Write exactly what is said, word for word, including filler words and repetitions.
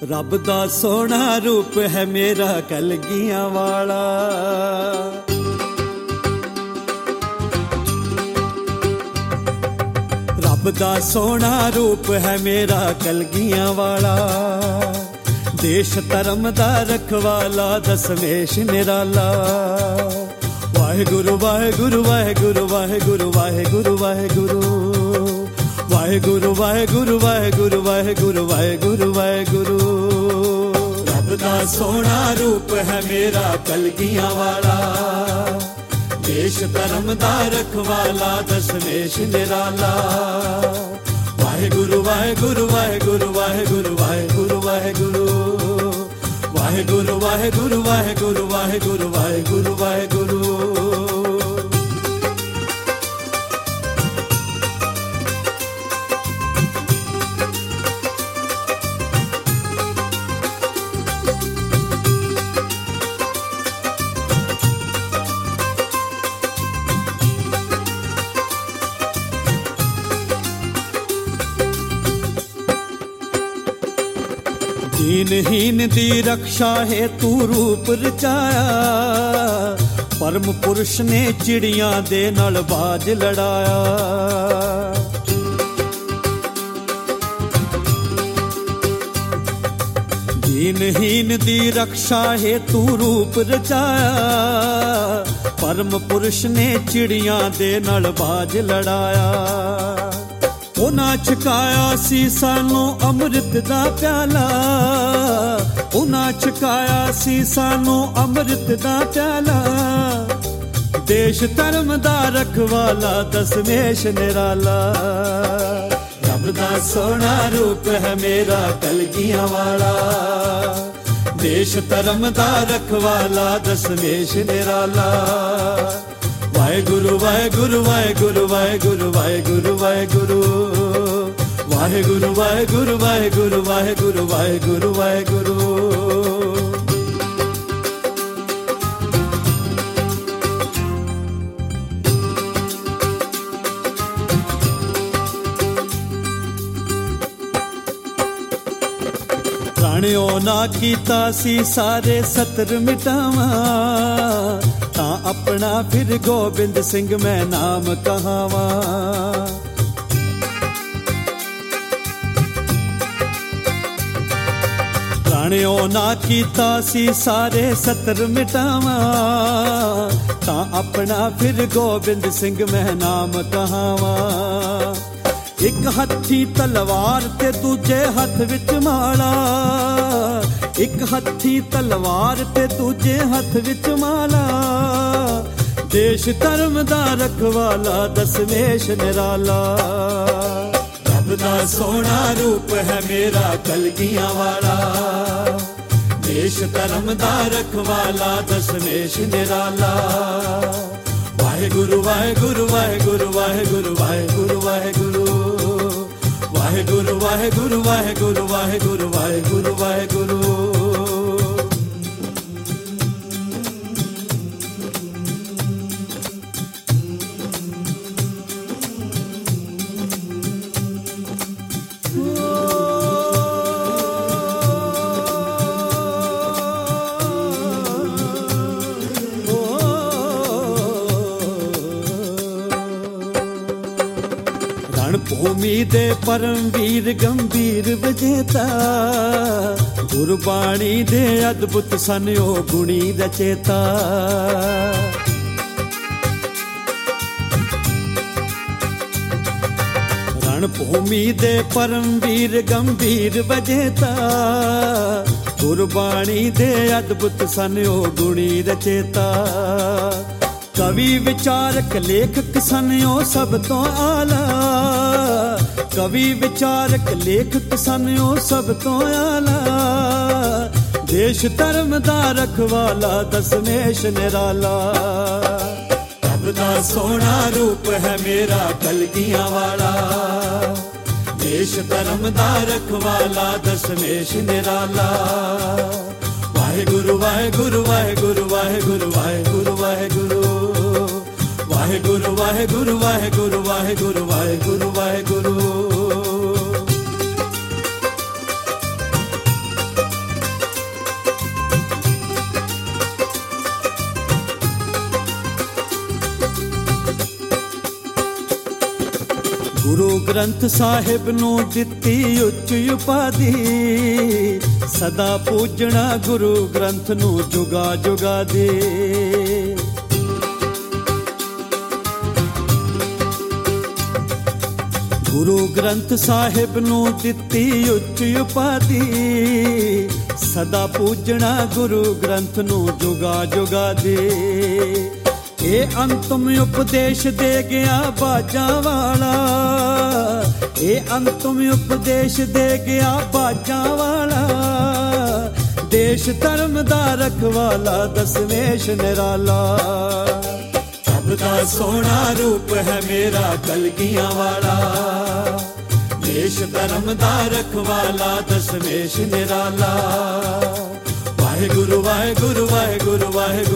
रब दा सोहना रूप है मेरा कलगियां वाला। रब दा सोहना रूप है मेरा कलगियां वाला। देश धर्म दा रखवाला दसमेश निराला। वाहेगुरु वाहेगुरु वाहेगुरु वाहेगुरु वाहेगुरु वाहेगुरु वाहेगुरु वाहेगुरु वाहेगुरु वाहेगुरु वाहेगुरु वाहेगुरु। रब दा सोहना रूप है मेरा कलगियां वाला। देश धर्म दा रखवाला दसमेश निराला। वाहेगुरु वाहेगुरु वाहेगुरु वाहेगुरु वाहेगुरु वाहेगुरु वाहेगुरु वाहेगुरु वाहेगुरु वाहेगुरु वाहेगुरु वाहेगुरु। दीनहीन दी रक्षा है तू रूप रचाया। परम पुरुष ने चिड़ियां दे नाल बाज लड़ाया। दीनहीन दी रक्षा है तू रूप रचाया। परम पुरुष ने चिड़ियां दे नाल बाज लड़ाया। उन्हां छकाया सी सानू अमृत दा प्याला। उन्हां छकाया सी सानू अमृत दा प्याला। देश धर्म दा रखवाला दसमेश निराला। रब दा सोहना रूप है मेरा कलगियां वाला। देश धर्म दा रखवाला दसमेश निराला। वाहेगुरु वाहेगुरु वाहेगुरु वाहेगुरु वाहेगुरु वाहेगुरु वाहेगुरु वाहेगुरु वाहेगुरु वाहेगुरु वाहेगुरु वाहेगुरु। प्राणियों ना कीता सी सारे सतर मिटावा। ता अपना फिर गोबिंद सिंह मैं नाम कहावा। प्राणियों ना कीता सी सारे सतर मिटावा। ता अपना फिर गोबिंद सिंह मैं नाम कहावा। एक हत्थी तलवार ते दूजे हथ विच माला। एक हत्थी तलवार ते दूजे हथ विच माला। देश धर्म दा रखवाला दसमेश निराला। रब दा सोहना रूप है मेरा कलगियां वाला। देश धर्म दा रखवाला दसमेश निराला। वाहेगुरु वाहेगुरु वाहेगुरु वाहेगुरु वाहेगुरु वाहेगुरु वाहेगुरु वाहेगुरु वाहेगुरु वाहेगुरु वाहेगुरु वाहेगुरु। भूमि दे परमवीर गंभीर विजेता। गुरबाणी दे अद्भुत सन ओ गुणी रचेता। रणभूमि दे परमवीर गंभीर विजेता। गुरबाणी दे अद्भुत सन ओ गुणी रचेता। कवि विचारक लेखक सन ओ सब तो आला। कवि विचारक लेखक सन ओ सब तो आला। देश धर्म दा रखवाला दसमेश निराला। रब दा सोहना रूप है मेरा कलगियां वाला। देश धर्म दा रखवाला दसमेश निराला। वाहेगुरु वाहेगुरु वाहेगुरु वाहेगुरु वाहेगुरु वाहेगुरु वाहेगुरु वाहेगुरु वाहेगुरु वाहेगुरु वाहेगुरु वाहेगुरु। ਗੁਰੂ ਗ੍ਰੰਥ ਸਾਹਿਬ ਨੂੰ ਦਿੱਤੀ ਉੱਚ ਉਪਾਧੀ, ਸਦਾ ਪੂਜਣਾ ਗੁਰੂ ਗ੍ਰੰਥ ਨੂੰ ਜੁਗਾ ਜੁਗਾ ਦੇ। ਗੁਰੂ ਗ੍ਰੰਥ ਸਾਹਿਬ ਨੂੰ ਦਿੱਤੀ ਉੱਚ ਉਪਾਧੀ, ਸਦਾ ਪੂਜਣਾ ਗੁਰੂ ਗ੍ਰੰਥ ਨੂੰ ਜੁਗਾ ਜੁਗਾ ਦੇ। ਇਹ ਅੰਤਮ ਉਪਦੇਸ਼ ਦੇ ਗਿਆ ਬਾਜਾਂ ਵਾਲਾ, ਇਹ ਅੰਤਮ ਉਪਦੇਸ਼ ਦੇ ਗਿਆ ਬਾਜਾਂ ਵਾਲਾ, ਦੇਸ਼ ਧਰਮ ਦਾ ਰਖਵਾਲਾ ਦਸਮੇਸ਼ ਨਿਰਾਲਾ। ਸਭ ਦਾ ਸੋਹਣਾ ਰੂਪ ਹੈ ਮੇਰਾ ਕਲਗੀਆਂ ਵਾਲਾ, ਦੇਸ਼ ਧਰਮ ਦਾ ਰਖਵਾਲਾ ਦਸਮੇਸ਼ ਨਿਰਾਲਾ। ਵਾਹਿਗੁਰੂ ਵਾਹਿਗੁਰੂ ਵਾਹਿਗੁਰੂ ਵਾਹਿਗੁਰੂ